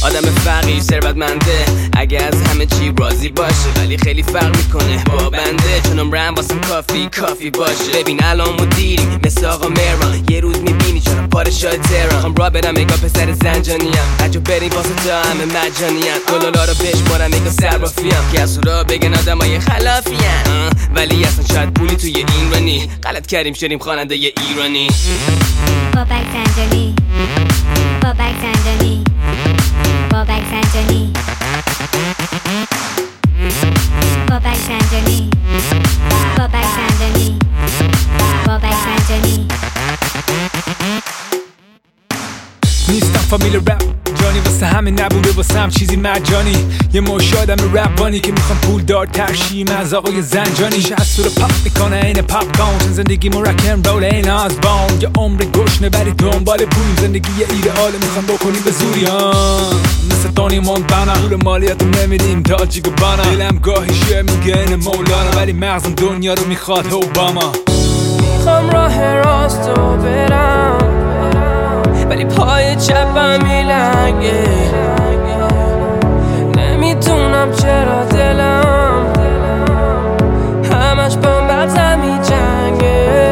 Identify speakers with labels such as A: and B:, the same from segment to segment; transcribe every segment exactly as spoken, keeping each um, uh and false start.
A: آدم فقیر ثروتمنده اگه از همه چی راضی باشه، ولی خیلی فرق میکنه با بنده، چون عمرم واسم کافی کافی باشه. ببین الان مدیری مثل آقا مهران، یه روز میبینی چرا پادشاه تهران. خواهم را برم اگه پسر زنجانیم، هرجا بریم واسه تا همه مجانیم. گلالا رو بشمارم اگه صرافیم، که از را بگن آدم های خلافیم، ولی اصلا شاید پولی توی ایرانی. غلط کردیم شدیم خواننده ی ایرانی.
B: بابک زنجانی، بابک زنجانی، بابک زنجانی، بابک زنجانی، بابک زنجانی، بابک زنجانی.
C: نیستم فامیل رپ جانی، واسه همه نبوده واسه هم چیزی مجانی. یه مش آدم رپانی که میخوام پول دار ترشیم از آقای زنجانی. شست رو پاپ میکنه این پاپ کون، زندگی مو رکن رول این از بان. یه عمر گشنه بری دنبال پول، زندگی یه ایدئاله میخوام بکنیم به زوری ها. مثل تونی مونتانا پول مالیاتو نمیدیم تاجیک و بانا. دلم گاهی شیه میگه این مولانا، ولی مغزم دنیا رو میخواد اوباما.
A: میخوام راه راستو برم ولی پای چپم میلنگه، نمیتونم چرا دلم همش با مغزم میجنگه.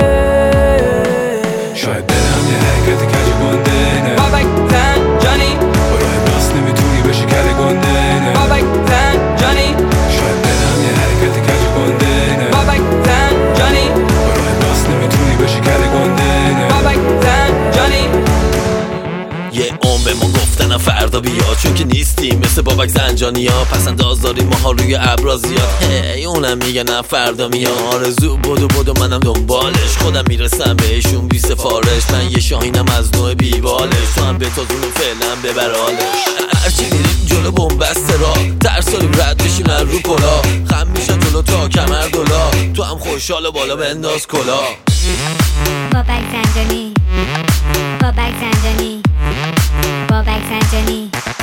C: شاید دلم یه حرکت کج گنده نه،
A: بابک زنجانی
C: با راه راست نمیتونی بشی کل گنده نه.
A: بابک زنجانی
C: شاید دلم یه حرکت کج گنده نه،
A: بابک زنجانی
C: با راه راست نمیتونی بشی کل گنده نه.
A: بابک زنجانی.
D: یه عمر به ما گفتن فردا بیا، چون که نیستیم مثل بابک زنجانی ها. پس انداز داریم ماها روی ابرازیات، هی اونم میگه نه فردا میاد. آرزو بدو بدو منم دنبالش، خودم میرسم بهشون بی سفارش. من یه شاهینم از نوع بیبالش، تو هم بتازونو فعلا ببرالش. هرچی میریم جلو بومبسته را ترسالیم رد بشیم از رو پلا. خم میشن جلو تا کمر دولا، تو هم خوشحال بالا بنداز کلا.
B: بابک زنجانی، بابک زنجانی، بابک زنجانی.